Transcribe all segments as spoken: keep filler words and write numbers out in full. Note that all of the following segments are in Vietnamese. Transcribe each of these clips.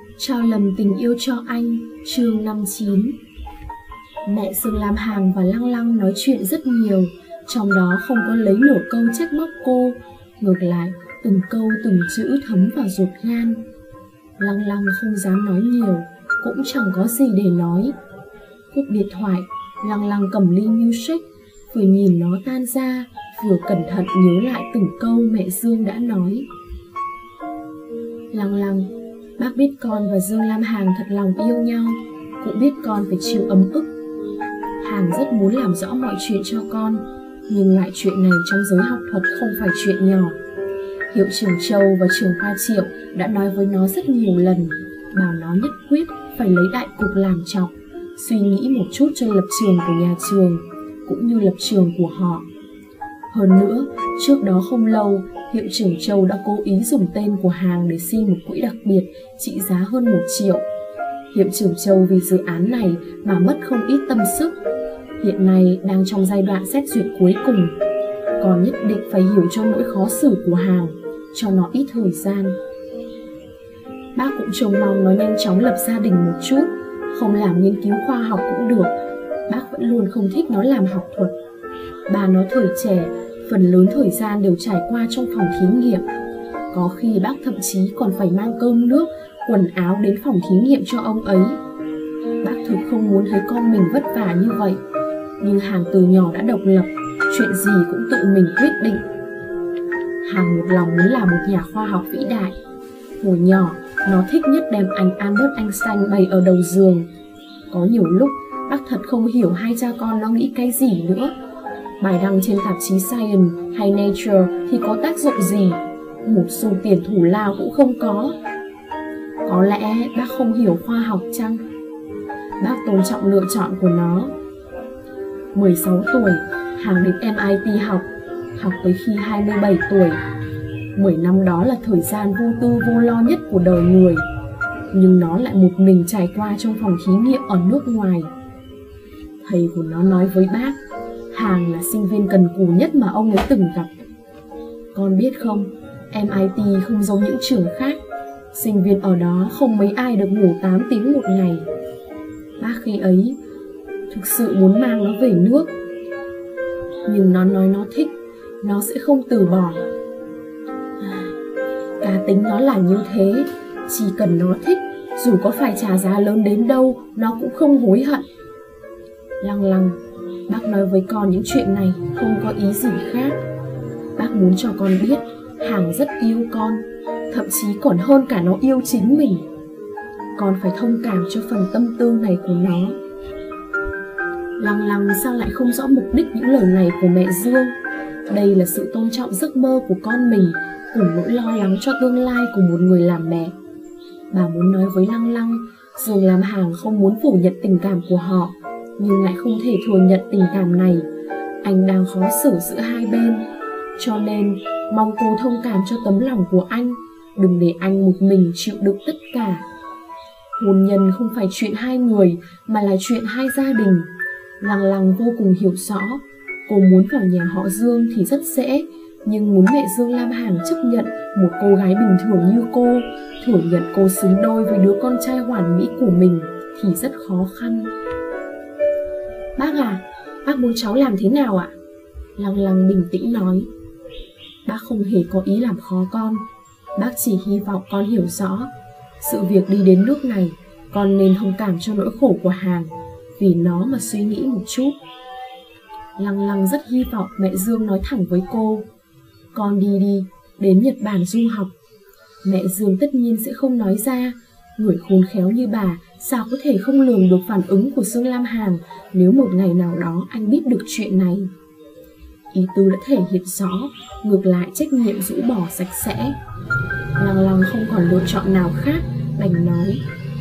Trao lầm tình yêu cho anh, chương năm chín. Mẹ Dương Lam Hàn và Lăng Lăng nói chuyện rất nhiều, trong đó không có lấy nửa câu trách móc cô, ngược lại từng câu từng chữ thấm vào ruột gan. Lăng Lăng không dám nói nhiều, cũng chẳng có gì để nói. Cúp điện thoại, Lăng Lăng cầm ly milkshake, vừa nhìn nó tan ra, vừa cẩn thận nhớ lại từng câu mẹ Dương đã nói. Lăng Lăng, bác biết con và Dương Lam Hàn thật lòng yêu nhau, cũng biết con phải chịu ấm ức. Hàn rất muốn làm rõ mọi chuyện cho con, nhưng lại chuyện này trong giới học thuật không phải chuyện nhỏ. Hiệu trưởng Châu và trưởng khoa Triệu đã nói với nó rất nhiều lần, bảo nó nhất quyết phải lấy đại cục làm trọng, suy nghĩ một chút cho lập trường của nhà trường, cũng như lập trường của họ. Hơn nữa, trước đó không lâu, hiệu trưởng Châu đã cố ý dùng tên của Hàn để xin một quỹ đặc biệt trị giá hơn một triệu. Hiệu trưởng Châu vì dự án này mà mất không ít tâm sức. Hiện nay đang trong giai đoạn xét duyệt cuối cùng, còn nhất định phải hiểu cho nỗi khó xử của Hàn, cho nó ít thời gian. Bác cũng trông mong nó nhanh chóng lập gia đình một chút, không làm nghiên cứu khoa học cũng được. Bác vẫn luôn không thích nó làm học thuật. Bà nó thời trẻ, phần lớn thời gian đều trải qua trong phòng thí nghiệm. Có khi bác thậm chí còn phải mang cơm nước, quần áo đến phòng thí nghiệm cho ông ấy. Bác thực không muốn thấy con mình vất vả như vậy, nhưng Hàn từ nhỏ đã độc lập, chuyện gì cũng tự mình quyết định. Hàn một lòng muốn là một nhà khoa học vĩ đại. Hồi nhỏ, nó thích nhất đem ảnh Albert Einstein bày ở đầu giường. Có nhiều lúc, bác thật không hiểu hai cha con nó nghĩ cái gì nữa. Bài đăng trên tạp chí Science hay Nature thì có tác dụng gì? Một xu tiền thù lao cũng không có. Có lẽ bác không hiểu khoa học chăng? Bác tôn trọng lựa chọn của nó. mười sáu tuổi, Hàn đến em i tê học, học tới khi hai mươi bảy tuổi. mười năm đó là thời gian vô tư vô lo nhất của đời người, nhưng nó lại một mình trải qua trong phòng thí nghiệm ở nước ngoài. Thầy của nó nói với bác, Hàn là sinh viên cần cù nhất mà ông ấy từng gặp. Con biết không, em i tê không giống những trường khác, sinh viên ở đó không mấy ai được ngủ tám tiếng một ngày. Bác khi ấy thực sự muốn mang nó về nước, nhưng nó nói nó thích, nó sẽ không từ bỏ. Cá tính nó là như thế, chỉ cần nó thích, dù có phải trả giá lớn đến đâu, nó cũng không hối hận. Lăng Lăng, bác nói với con những chuyện này không có ý gì khác. Bác muốn cho con biết Hàn rất yêu con, thậm chí còn hơn cả nó yêu chính mình. Con phải thông cảm cho phần tâm tư này của nó. Lăng Lăng sao lại không rõ mục đích những lời này của mẹ Dương? Đây là sự tôn trọng giấc mơ của con mình, cùng nỗi lo lắng cho tương lai của một người làm mẹ. Bà muốn nói với Lăng Lăng, Dương Lam Hàn không muốn phủ nhận tình cảm của họ, nhưng lại không thể thừa nhận tình cảm này. Anh đang khó xử giữa hai bên, cho nên mong cô thông cảm cho tấm lòng của anh, đừng để anh một mình chịu đựng tất cả. Hôn nhân không phải chuyện hai người, mà là chuyện hai gia đình. Lăng Lăng vô cùng hiểu rõ, cô muốn vào nhà họ Dương thì rất dễ, nhưng muốn mẹ Dương Lam Hàn chấp nhận một cô gái bình thường như cô, thừa nhận cô xứng đôi với đứa con trai hoàn mỹ của mình thì rất khó khăn. Bác à, bác muốn cháu làm thế nào ạ? Lăng Lăng bình tĩnh nói. Bác không hề có ý làm khó con, bác chỉ hy vọng con hiểu rõ. Sự việc đi đến nước này, con nên thông cảm cho nỗi khổ của Hàn, vì nó mà suy nghĩ một chút. Lăng Lăng rất hy vọng mẹ Dương nói thẳng với cô, con đi đi, đến Nhật Bản du học. Mẹ Dương tất nhiên sẽ không nói ra, người khôn khéo như bà sao có thể không lường được phản ứng của Dương Lam Hàn nếu một ngày nào đó anh biết được chuyện này. Ý Tư đã thể hiện rõ, ngược lại trách nhiệm rũ bỏ sạch sẽ. Lăng Lăng không còn lựa chọn nào khác, đành nói,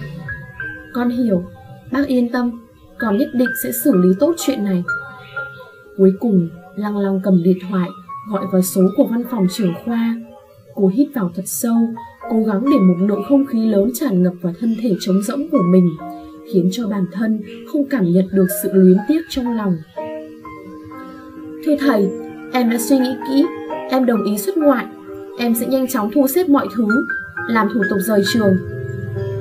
con hiểu, bác yên tâm, con nhất định sẽ xử lý tốt chuyện này. Cuối cùng, Lăng Lăng cầm điện thoại, gọi vào số của văn phòng trưởng khoa. Cô hít vào thật sâu, cố gắng để một lượng không khí lớn tràn ngập vào thân thể trống rỗng của mình, khiến cho bản thân không cảm nhận được sự luyến tiếc trong lòng. Thưa thầy, em đã suy nghĩ kỹ, em đồng ý xuất ngoại. Em sẽ nhanh chóng thu xếp mọi thứ, làm thủ tục rời trường.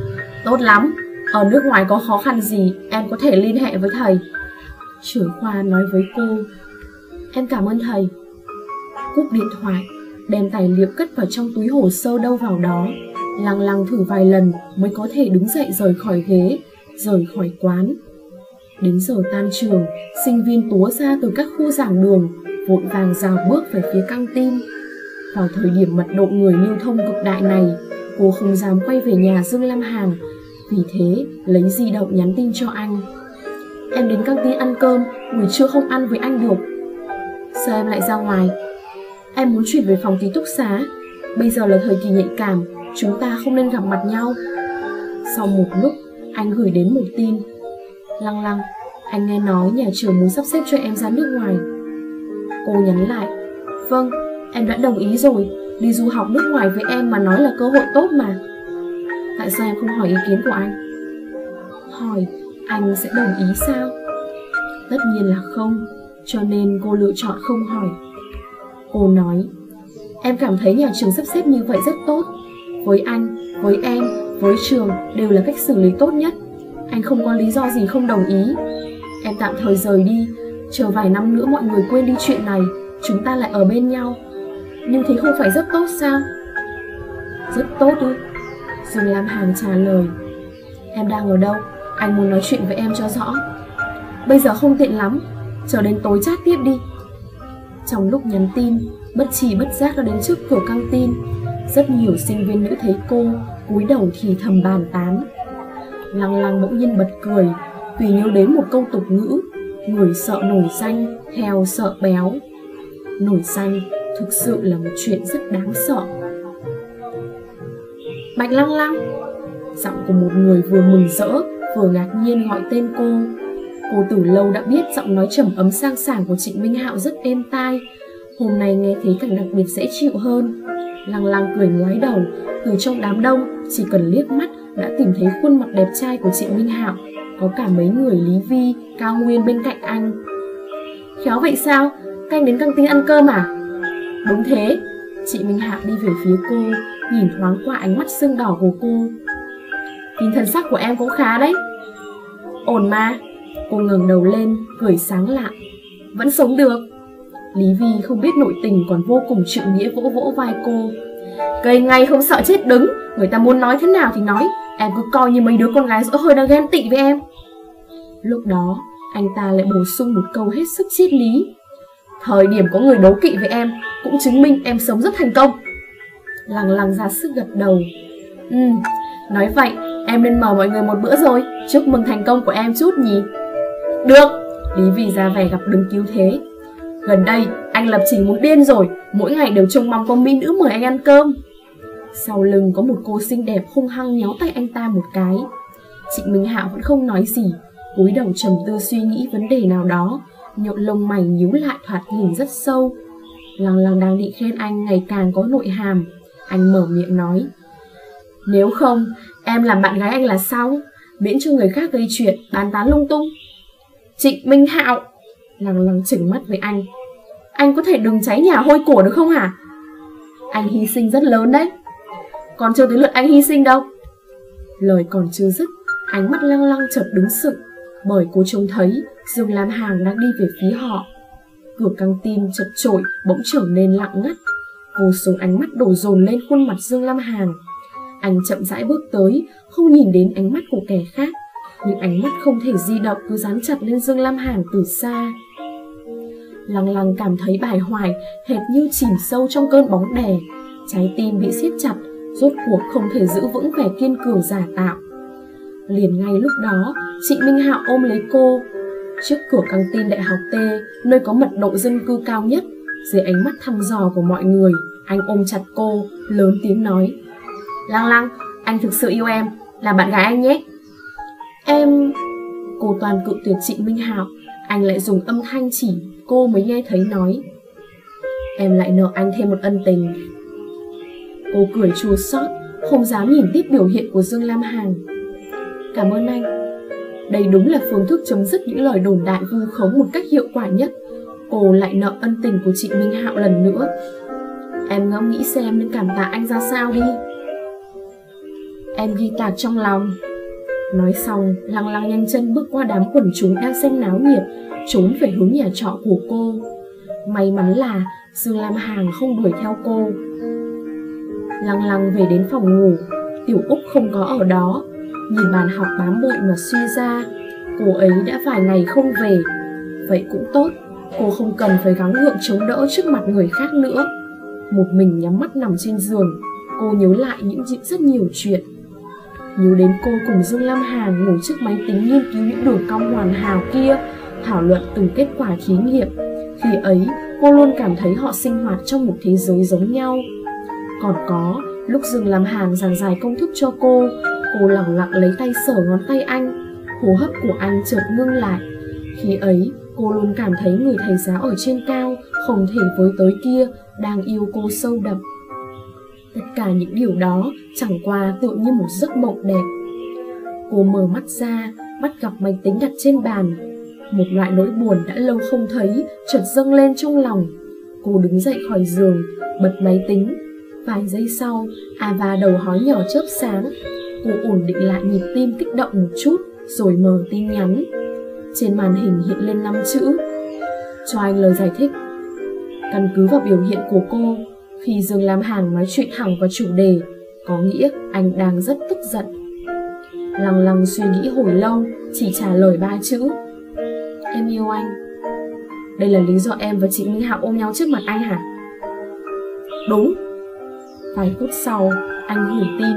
Tốt lắm, ở nước ngoài có khó khăn gì em có thể liên hệ với thầy. Trưởng khoa nói với cô. Em cảm ơn thầy. Cúp điện thoại, đem tài liệu cất vào trong túi hồ sơ đâu vào đó. Lăng lăng thử vài lần mới có thể đứng dậy rời khỏi ghế, rời khỏi quán. Đến giờ tan trường, sinh viên túa ra từ các khu giảng đường, vội vàng rào bước về phía căng tin. Vào thời điểm mật độ người lưu thông cực đại này, cô không dám quay về nhà Dương Lam Hàn, vì thế lấy di động nhắn tin cho anh. Em đến căng tin ăn cơm, buổi trưa không ăn với anh được. Sao em lại ra ngoài? Em muốn chuyển về phòng ký túc xá. Bây giờ là thời kỳ nhạy cảm, chúng ta không nên gặp mặt nhau. Sau một lúc, anh gửi đến một tin. Lăng lăng, anh nghe nói nhà trường muốn sắp xếp cho em ra nước ngoài. Cô nhắn lại. Vâng, em đã đồng ý rồi. Đi du học nước ngoài với em mà nói là cơ hội tốt mà. Tại sao em không hỏi ý kiến của anh? Hỏi, anh sẽ đồng ý sao? Tất nhiên là không, cho nên cô lựa chọn không hỏi. Cô nói, em cảm thấy nhà trường sắp xếp như vậy rất tốt. Với anh, với em, với trường đều là cách xử lý tốt nhất. Anh không có lý do gì không đồng ý. Em tạm thời rời đi, chờ vài năm nữa mọi người quên đi chuyện này, chúng ta lại ở bên nhau. Nhưng thế không phải rất tốt sao? Rất tốt ư? Dương Lam Hàn trả lời. Em đang ở đâu? Anh muốn nói chuyện với em cho rõ. Bây giờ không tiện lắm, chờ đến tối chat tiếp đi. Trong lúc nhắn tin, bất tri bất giác đã đến trước cửa căng tin. Rất nhiều sinh viên nữ thấy cô, cúi đầu thì thầm bàn tán. Lăng lăng bỗng nhiên bật cười, vì nhớ đến một câu tục ngữ: người sợ nổi danh, heo sợ béo. Nổi danh thực sự là một chuyện rất đáng sợ. Bạch Lăng Lăng. Giọng của một người vừa mừng rỡ vừa ngạc nhiên gọi tên cô. Cô từ lâu đã biết giọng nói trầm ấm sang sảng của Trịnh Minh Hạo rất êm tai, hôm nay nghe thấy càng đặc biệt dễ chịu hơn. Lăng Lăng cười ngoái đầu, từ trong đám đông chỉ cần liếc mắt đã tìm thấy khuôn mặt đẹp trai của Trịnh Minh Hạo, có cả mấy người Lý Vi, Cao Nguyên bên cạnh anh. Khéo vậy sao? Các anh đến căng tin ăn cơm à? Đúng thế. Trịnh Minh Hạo đi về phía cô, nhìn thoáng qua ánh mắt sưng đỏ của cô. Nhìn thần sắc của em cũng khá đấy. Ổn mà. Cô ngẩng đầu lên, cười sáng lạng. Vẫn sống được. Lý Vi không biết nội tình còn vô cùng trượng nghĩa vỗ vỗ vai cô. Cây ngay không sợ chết đứng, người ta muốn nói thế nào thì nói, em cứ coi như mấy đứa con gái dỗi hơi đang ghen tị với em. Lúc đó, anh ta lại bổ sung một câu hết sức triết lý. Thời điểm có người đố kỵ với em cũng chứng minh em sống rất thành công. Lăng Lăng ra sức gật đầu. Ừ, nói vậy em nên mời mọi người một bữa rồi, chúc mừng thành công của em chút nhỉ. Được. Lý Vi ra vẻ gặp đứng cứu thế. Gần đây anh lập trình muốn điên rồi, mỗi ngày đều trông mong có mỹ nữ mời anh ăn cơm. Sau lưng có một cô xinh đẹp hung hăng nhéo tay anh ta một cái. Trịnh Minh Hạo vẫn không nói gì, cúi đầu trầm tư suy nghĩ vấn đề nào đó, nhộn lông mày nhíu lại thoạt nhìn rất sâu. Lăng Lăng đang định khen anh ngày càng có nội hàm. Anh mở miệng nói. Nếu không, em làm bạn gái anh là xong, miễn cho người khác gây chuyện, bàn tán lung tung. Trịnh Minh Hạo. Lăng Lăng chừng mắt với anh. Anh có thể đừng cháy nhà hôi của được không hả? Anh hy sinh rất lớn đấy. Còn chưa tới lượt anh hy sinh đâu. Lời còn chưa dứt, ánh mắt Lăng Lăng chợt đứng sững, bởi cô trông thấy Dương Lam Hàn đang đi về phía họ. Cửa căng tin chật chội bỗng trở nên lặng ngắt. Vô số ánh mắt đổ dồn lên khuôn mặt Dương Lam Hàn. Anh chậm rãi bước tới, không nhìn đến ánh mắt của kẻ khác, nhưng ánh mắt không thể di động cứ dán chặt lên Dương Lam Hàn từ xa. Lăng Lăng cảm thấy bài hoài, hệt như chìm sâu trong cơn bóng đè. Trái tim bị siết chặt, rốt cuộc không thể giữ vững vẻ kiên cường giả tạo. Liền ngay lúc đó, Trịnh Minh Hạo ôm lấy cô. Trước cửa căng tin đại học T, nơi có mật độ dân cư cao nhất, dưới ánh mắt thăm dò của mọi người, anh ôm chặt cô, lớn tiếng nói. Lăng Lăng, anh thực sự yêu em, là bạn gái anh nhé. Em... Cô toàn cự tuyệt Trịnh Minh Hạo, anh lại dùng âm thanh chỉ cô mới nghe thấy nói. Em lại nợ anh thêm một ân tình. Cô cười chua xót, không dám nhìn tiếp biểu hiện của Dương Lam Hàn. Cảm ơn anh. Đây đúng là phương thức chấm dứt những lời đồn đại vu khống một cách hiệu quả nhất. Cô lại nợ ân tình của Trịnh Minh Hạo lần nữa. Em ngẫm nghĩ xem nên cảm tạ anh ra sao đi. Em ghi tạc trong lòng. Nói xong, Lăng Lăng nhanh chân bước qua đám quần chúng đang xem náo nhiệt, trốn về hướng nhà trọ của cô. May mắn là Dương Lam Hàn không đuổi theo cô. Lăng Lăng về đến phòng ngủ, Tiểu Úc không có ở đó. Nhìn bàn học bám bụi mà suy ra, cô ấy đã vài ngày không về. Vậy cũng tốt, cô không cần phải gắng gượng chống đỡ trước mặt người khác nữa. Một mình nhắm mắt nằm trên giường, cô nhớ lại những rất nhiều chuyện. Nhớ đến cô cùng Dương Lam Hàn ngồi trước máy tính nghiên cứu những đường cong hoàn hảo kia, thảo luận từng kết quả thí nghiệm. Khi ấy, cô luôn cảm thấy họ sinh hoạt trong một thế giới giống nhau. Còn có, lúc Dương Lam Hàn giảng giải công thức cho cô, cô lẳng lặng lấy tay sờ ngón tay anh. Hô hấp của anh chợt ngưng lại. Khi ấy, cô luôn cảm thấy người thầy giáo ở trên cao, không thể với tới kia, đang yêu cô sâu đậm. Tất cả những điều đó chẳng qua tựa như một giấc mộng đẹp. Cô mở mắt ra, bắt gặp máy tính đặt trên bàn. Một loại nỗi buồn đã lâu không thấy chợt dâng lên trong lòng. Cô đứng dậy khỏi giường, bật máy tính. Vài giây sau, Ava đầu hói nhỏ chớp sáng. Cô ổn định lại nhịp tim kích động một chút, rồi mở tin nhắn. Trên màn hình hiện lên năm chữ: cho anh lời giải thích. Căn cứ vào biểu hiện của cô, khi Dương Lam Hàn nói chuyện thẳng vào chủ đề, có nghĩa anh đang rất tức giận. Lăng Lăng suy nghĩ hồi lâu, chỉ trả lời ba chữ: em yêu anh. Đây là lý do em và chị Minh Hạo ôm nhau trước mặt anh hả? Đúng. Vài phút sau, anh gửi tin: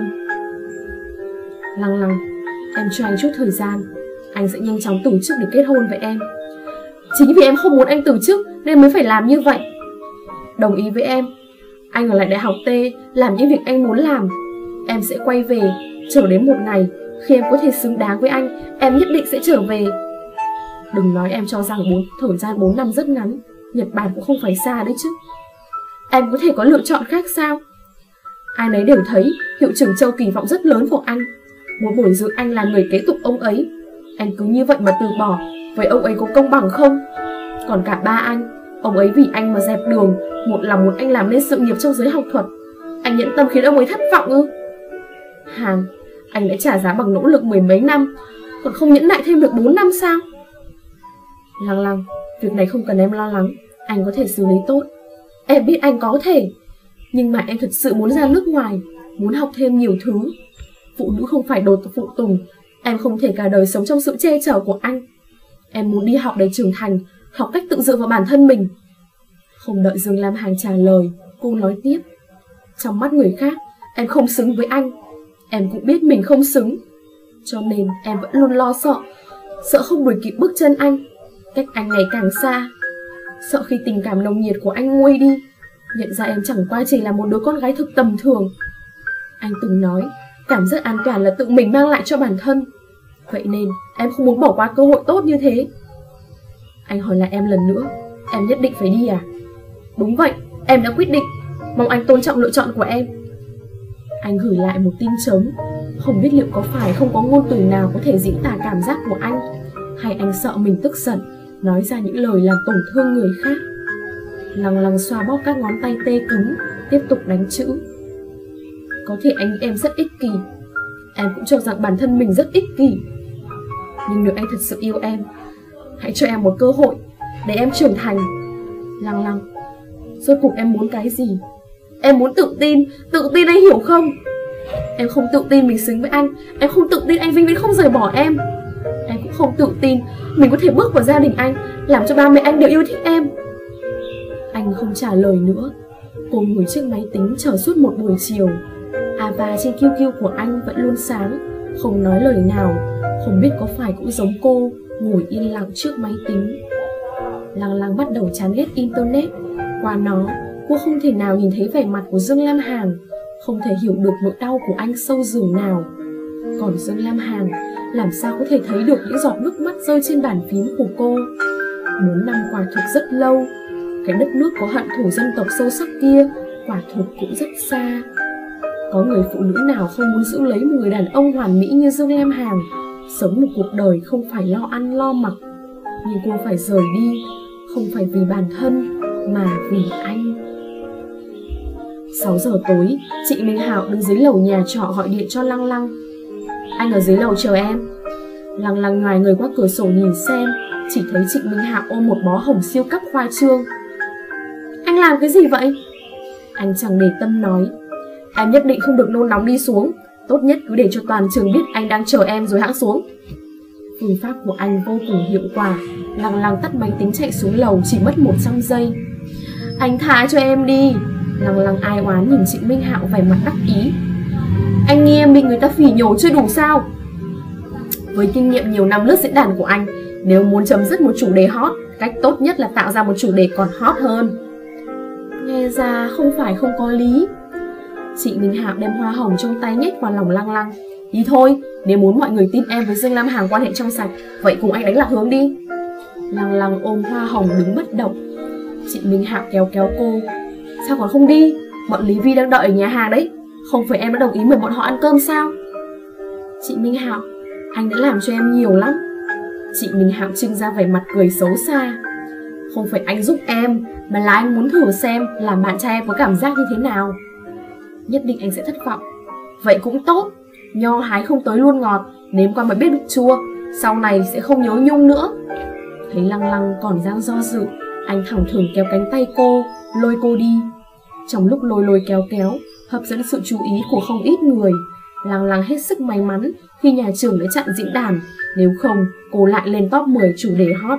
Lăng Lăng, em cho anh chút thời gian, anh sẽ nhanh chóng từ chức để kết hôn với em. Chính vì em không muốn anh từ chức nên mới phải làm như vậy. Đồng ý với em, anh ở lại đại học T làm những việc anh muốn làm. Em sẽ quay về, chờ đến một ngày khi em có thể xứng đáng với anh, em nhất định sẽ trở về. Đừng nói em cho rằng bốn, thời gian bốn năm rất ngắn, Nhật Bản cũng không phải xa đấy chứ. Em có thể có lựa chọn khác sao? Ai nấy đều thấy hiệu trưởng Châu kỳ vọng rất lớn vào anh, muốn bồi dưỡng anh làm người kế tục ông ấy. Anh cứ như vậy mà từ bỏ, vậy ông ấy có công bằng không? Còn cả ba anh, ông ấy vì anh mà dẹp đường, một lòng muốn anh làm nên sự nghiệp trong giới học thuật. Anh nhẫn tâm khiến ông ấy thất vọng ư? Hàn, anh đã trả giá bằng nỗ lực mười mấy năm, còn không nhẫn nại thêm được bốn năm sao? Lăng Lăng, việc này không cần em lo lắng, anh có thể xử lý tốt. Em biết anh có thể, nhưng mà em thật sự muốn ra nước ngoài, muốn học thêm nhiều thứ. Phụ nữ không phải đồ phụ tùng, em không thể cả đời sống trong sự che chở của anh. Em muốn đi học để trưởng thành, học cách tự dựa vào bản thân mình. Không đợi Dương Lam Hàn trả lời, cô nói tiếp: trong mắt người khác, em không xứng với anh. Em cũng biết mình không xứng, cho nên em vẫn luôn lo sợ, sợ không đuổi kịp bước chân anh, cách anh ngày càng xa. Sợ khi tình cảm nồng nhiệt của anh nguôi đi, nhận ra em chẳng qua chỉ là một đứa con gái thực tầm thường. Anh từng nói, cảm giác an toàn là tự mình mang lại cho bản thân. Vậy nên em không muốn bỏ qua cơ hội tốt như thế. Anh hỏi lại em lần nữa, em nhất định phải đi à? Đúng vậy, em đã quyết định, mong anh tôn trọng lựa chọn của em. Anh gửi lại một tin trống, không biết liệu có phải không có ngôn từ nào có thể diễn tả cảm giác của anh, hay anh sợ mình tức giận, nói ra những lời làm tổn thương người khác. Lăng Lăng xoa bóp các ngón tay tê cứng, tiếp tục đánh chữ. Có thể anh em rất ích kỷ, em cũng cho rằng bản thân mình rất ích kỷ. Nhưng nếu anh thật sự yêu em, hãy cho em một cơ hội để em trưởng thành. Lăng Lăng, rốt cuộc em muốn cái gì? Em muốn tự tin, tự tin, anh hiểu không? Em không tự tin mình xứng với anh, em không tự tin anh vĩnh viễn không rời bỏ em. Em cũng không tự tin mình có thể bước vào gia đình anh, làm cho ba mẹ anh đều yêu thích em. Anh không trả lời nữa. Cô ngồi trước máy tính chờ suốt một buổi chiều. Ava trên quy quy của anh vẫn luôn sáng, không nói lời nào. Không biết có phải cũng giống cô, ngồi yên lặng trước máy tính. Lăng Lăng bắt đầu chán ghét internet. Qua nó, cô không thể nào nhìn thấy vẻ mặt của Dương Lam Hàn, không thể hiểu được nỗi đau của anh sâu giường nào. Còn Dương Lam Hàn, làm sao có thể thấy được những giọt nước mắt rơi trên bàn phím của cô. Bốn năm quả thực rất lâu. Cái đất nước có hận thù dân tộc sâu sắc kia quả thực cũng rất xa. Có người phụ nữ nào không muốn giữ lấy một người đàn ông hoàn mỹ như Dương Lam Hàn, sống một cuộc đời không phải lo ăn lo mặc. Nhưng cô phải rời đi, không phải vì bản thân, mà vì anh. Sáu giờ tối, chị Minh Hạo đứng dưới lầu nhà trọ gọi điện cho Lăng Lăng. Anh ở dưới lầu chờ em. Lăng Lăng ngoài người qua cửa sổ nhìn xem, chỉ thấy Trịnh Minh Hạo ôm một bó hồng siêu cấp khoai trương. Anh làm cái gì vậy? Anh chẳng để tâm nói, em nhất định không được nôn nóng đi xuống, tốt nhất cứ để cho toàn trường biết anh đang chờ em rồi hãng xuống. Phương pháp của anh vô cùng hiệu quả. Lăng Lăng tắt máy tính chạy xuống lầu chỉ mất một trăm giây. Anh tha cho em đi. Lăng Lăng ai oán nhìn Trịnh Minh Hạo vẻ mặt đắc ý. Anh nghe em bị người ta phỉ nhổ chưa đủ sao? Với kinh nghiệm nhiều năm lướt diễn đàn của anh, nếu muốn chấm dứt một chủ đề hot, cách tốt nhất là tạo ra một chủ đề còn hot hơn. Nghe ra không phải không có lý. Trịnh Minh Hạo đem hoa hồng trong tay nhét vào lòng Lăng Lăng. Đi thôi, nếu muốn mọi người tin em với Dương Lam Hằng quan hệ trong sạch, vậy cùng anh đánh lạc hướng đi. Lăng Lăng ôm hoa hồng đứng bất động. Trịnh Minh Hạo kéo kéo cô. Sao còn không đi? Bọn Lý Vi đang đợi ở nhà hàng đấy. Không phải em đã đồng ý mời bọn họ ăn cơm sao? Trịnh Minh Hạo, anh đã làm cho em nhiều lắm. Trịnh Minh Hạo trưng ra vẻ mặt cười xấu xa. Không phải anh giúp em, mà là anh muốn thử xem làm bạn trai em có cảm giác như thế nào. Nhất định anh sẽ thất vọng. Vậy cũng tốt, nho hái không tới luôn ngọt, nếm qua mới biết vị chua, sau này sẽ không nhớ nhung nữa. Thấy Lăng Lăng còn đang do dự, anh thẳng thừng kéo cánh tay cô, lôi cô đi. Trong lúc lôi lôi kéo kéo, hấp dẫn sự chú ý của không ít người. Lăng Lăng hết sức may mắn khi nhà trường đã chặn diễn đàn, nếu không cô lại lên top mười chủ đề hot.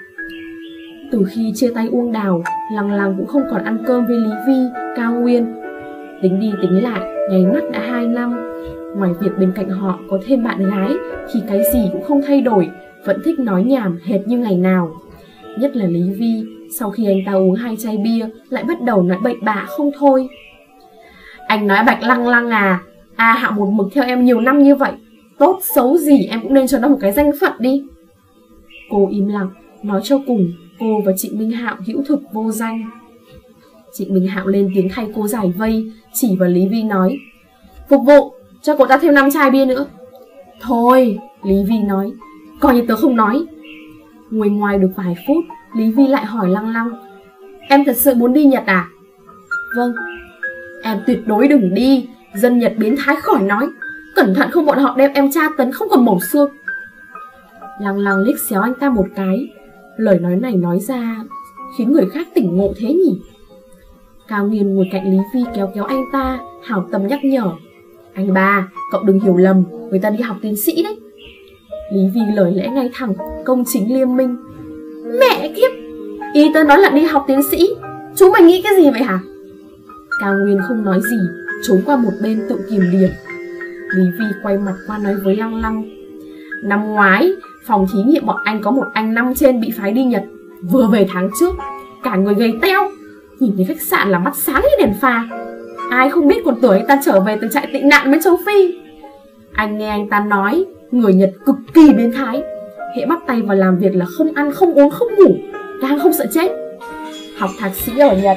Từ khi chia tay Uông Đào, Lăng Lăng cũng không còn ăn cơm với Lý Vi, Cao Nguyên. Tính đi tính lại, nháy mắt đã hai năm. Ngoài việc bên cạnh họ có thêm bạn gái, thì cái gì cũng không thay đổi, vẫn thích nói nhảm hệt như ngày nào. Nhất là Lý Vi, sau khi anh ta uống hai chai bia, lại bắt đầu nói bậy bạ không thôi. Anh nói Bạch Lăng Lăng à, A Hạo một mực theo em nhiều năm như vậy, tốt xấu gì em cũng nên cho nó một cái danh phận đi. Cô im lặng, nói cho cùng, cô và Trịnh Minh Hạo hữu thực vô danh. Trịnh Minh Hạo lên tiếng thay cô giải vây, chỉ vào Lý Vi nói, phục vụ, cho cô ta thêm năm chai bia nữa. Thôi, Lý Vi nói, coi như tớ không nói. Ngồi ngoài được vài phút, Lý Vi lại hỏi Lăng Lăng, em thật sự muốn đi Nhật à? Vâng. Em tuyệt đối đừng đi, dân Nhật biến thái khỏi nói, cẩn thận không bọn họ đem em tra tấn không còn mẩu xương. Lăng Lăng liếc xéo anh ta một cái, lời nói này nói ra khiến người khác tỉnh ngộ thế nhỉ. Cao Nghiên ngồi cạnh Lý Vi kéo kéo anh ta, hảo tâm nhắc nhở, anh ba, cậu đừng hiểu lầm, người ta đi học tiến sĩ đấy. Lý Vi lời lẽ ngay thẳng, công chính liêm minh. Mẹ kiếp, ý tớ nói là đi học tiến sĩ, chúng mày nghĩ cái gì vậy hả? Cao Nguyên không nói gì, trốn qua một bên tự kiềm điểm. Lý Vi quay mặt qua nói với Lăng Lăng, năm ngoái, phòng thí nghiệm bọn anh có một anh năm trên bị phái đi Nhật, vừa về tháng trước, cả người gầy teo, nhìn thấy khách sạn là mắt sáng như đèn pha. Ai không biết còn tưởng anh ta trở về từ trại tị nạn bên châu Phi. Anh nghe anh ta nói, người Nhật cực kỳ biến thái, hễ bắt tay vào làm việc là không ăn, không uống, không ngủ, càng không sợ chết. Học thạc sĩ ở Nhật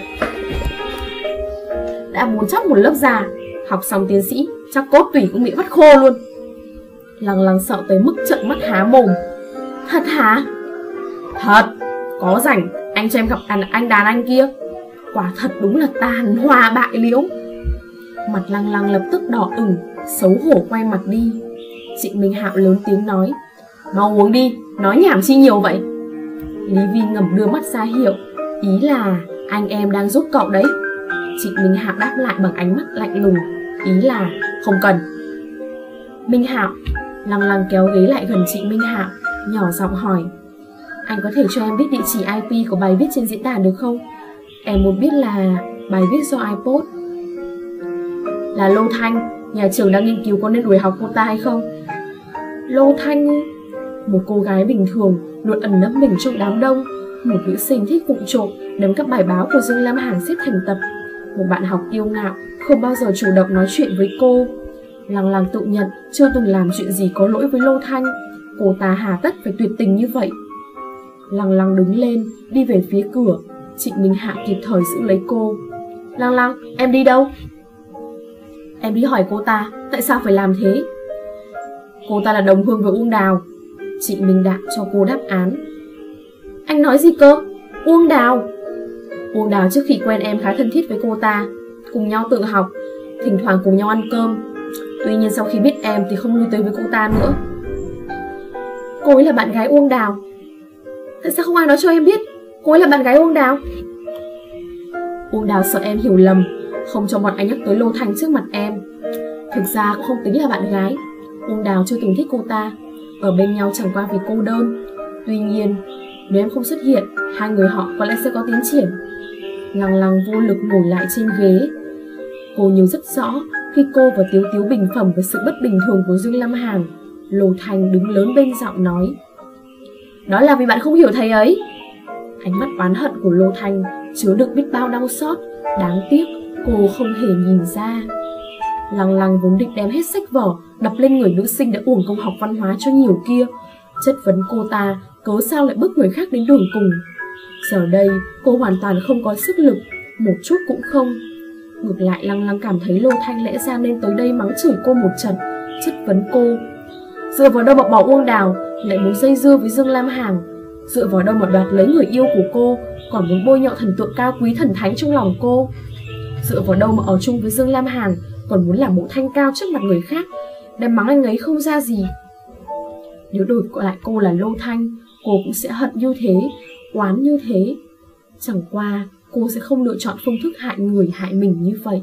đã muốn chóc một lớp da, học xong tiến sĩ chắc cốt tủy cũng bị vắt khô luôn. Lăng Lăng sợ tới mức trợn mắt há mồm. Thật hả? Thật, có rảnh anh cho em gặp anh, anh đàn anh kia, quả thật đúng là tàn hoa bại liễu. Mặt Lăng Lăng lập tức đỏ ửng, xấu hổ quay mặt đi. Trịnh Minh Hạo lớn tiếng nói, mau uống đi, nói nhảm chi nhiều vậy. Lý Vi ngầm đưa mắt ra hiệu, ý là anh em đang giúp cậu đấy. Trịnh Minh Hạo đáp lại bằng ánh mắt lạnh lùng, ý là không cần. Minh Hạo. Lăng Lăng kéo ghế lại gần Trịnh Minh Hạo, nhỏ giọng hỏi, anh có thể cho em biết địa chỉ i pê của bài viết trên diễn đàn được không? Em muốn biết là bài viết do ai post. Là Lô Thanh, nhà trường đang nghiên cứu có nên đuổi học cô ta hay không. Lô Thanh, một cô gái bình thường luôn ẩn nấp mình trong đám đông, một nữ sinh thích vụng trộm đếm các bài báo của Dương Lam Hằng xếp thành tập, một bạn học kiêu ngạo không bao giờ chủ động nói chuyện với cô. Lăng Lăng tự nhận chưa từng làm chuyện gì có lỗi với Lô Thanh, cô ta hà tất phải tuyệt tình như vậy. Lăng Lăng đứng lên đi về phía cửa, Trịnh Minh Hạo kịp thời giữ lấy cô. Lăng Lăng, em đi đâu? Em đi hỏi cô ta tại sao phải làm thế. Cô ta là đồng hương với Uông Đào. Trịnh Minh Đạm cho cô đáp án. Anh nói gì cơ? Uông Đào? Uông Đào trước khi quen em khá thân thiết với cô ta, cùng nhau tự học, thỉnh thoảng cùng nhau ăn cơm. Tuy nhiên sau khi biết em thì không lui tới với cô ta nữa. Cô ấy là bạn gái Uông Đào. Tại sao không ai nói cho em biết cô ấy là bạn gái Uông Đào? Uông Đào sợ em hiểu lầm, không cho bọn anh nhắc tới Lô Thanh trước mặt em. Thực ra cũng không tính là bạn gái. Uông Đào chưa từng thích cô ta, ở bên nhau chẳng qua vì cô đơn. Tuy nhiên, nếu em không xuất hiện, hai người họ có lẽ sẽ có tiến triển. Lăng Lăng vô lực ngồi lại trên ghế. Cô nhớ rất rõ khi cô và Tiếu Tiếu bình phẩm về sự bất bình thường của Dương Lam Hàn, Lô Thanh đứng lớn bên giọng nói: đó là vì bạn không hiểu thầy ấy. Ánh mắt oán hận của Lô Thanh chứa đựng biết bao đau xót. Đáng tiếc cô không hề nhìn ra. Lăng Lăng vốn định đem hết sách vở đập lên người nữ sinh đã uổng công học văn hóa cho nhiều kia, chất vấn cô ta cớ sao lại bước người khác đến đường cùng. Giờ đây cô hoàn toàn không có sức lực, một chút cũng không. Ngược lại Lăng Lăng cảm thấy Lô Thanh lẽ ra nên tới đây mắng chửi cô một trận, chất vấn cô: dựa vào đâu mà bỏ Uông Đào lại muốn dây dưa với Dương Lam Hàn? Dựa vào đâu mà đoạt lấy người yêu của cô, còn muốn bôi nhọ thần tượng cao quý thần thánh trong lòng cô? Dựa vào đâu mà ở chung với Dương Lam Hàn còn muốn làm bộ thanh cao trước mặt người khác, đem mắng anh ấy không ra gì? Nếu đổi lại cô là Lô Thanh, cô cũng sẽ hận như thế, oán như thế. Chẳng qua cô sẽ không lựa chọn phương thức hại người hại mình như vậy.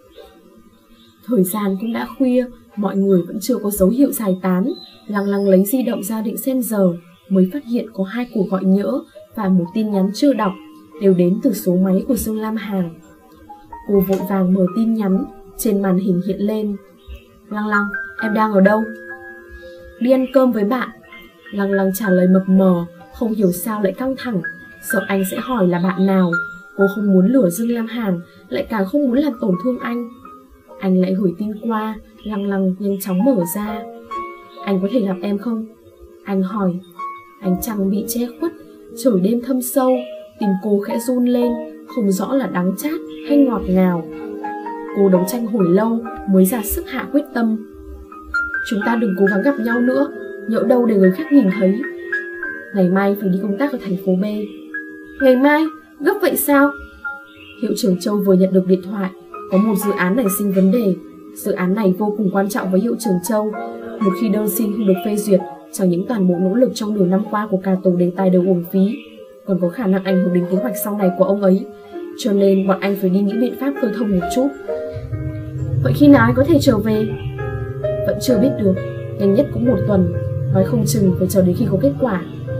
Thời gian cũng đã khuya, mọi người vẫn chưa có dấu hiệu giải tán. Lăng Lăng lấy di động ra định xem giờ, mới phát hiện có hai cuộc gọi nhỡ và một tin nhắn chưa đọc, đều đến từ số máy của Dương Lam Hàn. Cô vội vàng mở tin nhắn, trên màn hình hiện lên: Lăng Lăng, em đang ở đâu? Đi ăn cơm với bạn. Lăng Lăng trả lời mập mờ, không hiểu sao lại căng thẳng, sợ anh sẽ hỏi là bạn nào. Cô không muốn lừa Dương Lam Hàn, lại càng không muốn làm tổn thương anh. Anh lại gửi tin qua. Lăng Lăng nhanh chóng mở ra. Anh có thể gặp em không? Anh hỏi. Ánh trăng bị che khuất, trời đêm thâm sâu, tim cô khẽ run lên, không rõ là đắng chát hay ngọt ngào. Cô đấu tranh hồi lâu mới ra sức hạ quyết tâm. Chúng ta đừng cố gắng gặp nhau nữa, nhỡ đâu để người khác nhìn thấy. Ngày mai phải đi công tác ở thành phố B. Ngày mai? Gấp vậy sao? Hiệu trưởng Châu vừa nhận được điện thoại, có một dự án nảy sinh vấn đề. Dự án này vô cùng quan trọng với hiệu trưởng Châu. Một khi đơn xin không được phê duyệt, chẳng những toàn bộ nỗ lực trong nửa năm qua của cả tổ đề tài đều uổng phí, còn có khả năng ảnh hưởng đến kế hoạch sau này của ông ấy. Cho nên bọn anh phải đi nghĩ biện pháp khơi thông một chút. Vậy khi nào anh có thể trở về? Vẫn chưa biết được, nhanh nhất cũng một tuần, nói không chừng phải chờ đến khi có kết quả.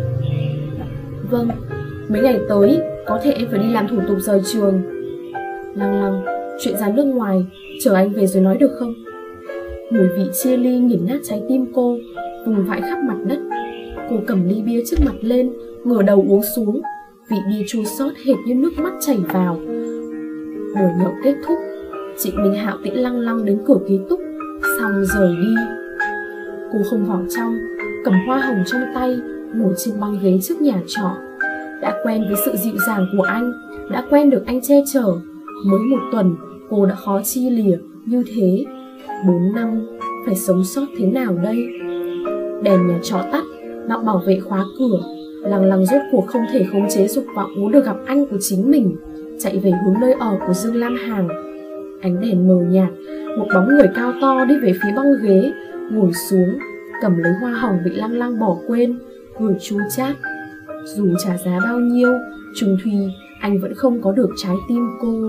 Vâng, mấy ngày tới có thể em phải đi làm thủ tục rời trường. Lăng Lăng, chuyện ra nước ngoài, chờ anh về rồi nói được không? Mùi vị chia ly nghiền nát trái tim cô, vùng vãi khắp mặt đất. Cô cầm ly bia trước mặt lên, ngửa đầu uống xuống. Vị bia chua xót hệt như nước mắt chảy vào. Buổi nhậu kết thúc, Trịnh Minh Hạo tiễn Lăng Lăng đến cửa ký túc, xong rời đi. Cô không vào trong, cầm hoa hồng trong tay, ngồi trên băng ghế trước nhà trọ. Đã quen với sự dịu dàng của anh, đã quen được anh che chở. Mới một tuần, cô đã khó chia lìa như thế. Bốn năm, phải sống sót thế nào đây? Đèn nhà trọ tắt, bác bảo vệ khóa cửa. Lăng Lăng rốt cuộc không thể khống chế dục vọng muốn được gặp anh của chính mình, chạy về hướng nơi ở của Dương Lam Hàn. Ánh đèn mờ nhạt, một bóng người cao to đi về phía băng ghế, ngồi xuống, cầm lấy hoa hồng bị Lăng Lăng bỏ quên, cười chua chát. Dù trả giá bao nhiêu, trung thủy anh vẫn không có được trái tim cô.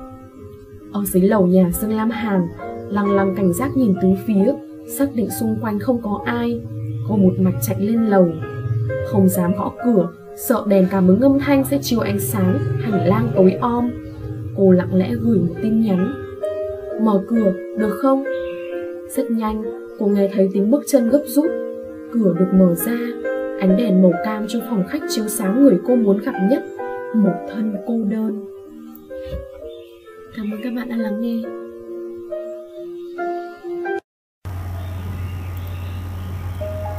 Ở dưới lầu nhà Dương Lam Hàn, Lăng Lăng cảnh giác nhìn tứ phía, xác định xung quanh không có ai. Cô một mạch chạy lên lầu, không dám gõ cửa, sợ đèn cảm ứng âm thanh sẽ chiếu ánh sáng hành lang tối om. Cô lặng lẽ gửi một tin nhắn: Mở cửa, được không? Rất nhanh, cô nghe thấy tiếng bước chân gấp rút. Cửa được mở ra, ánh đèn màu cam trong phòng khách chiếu sáng người cô muốn gặp nhất, một thân cô đơn. Cảm ơn các bạn đã lắng nghe.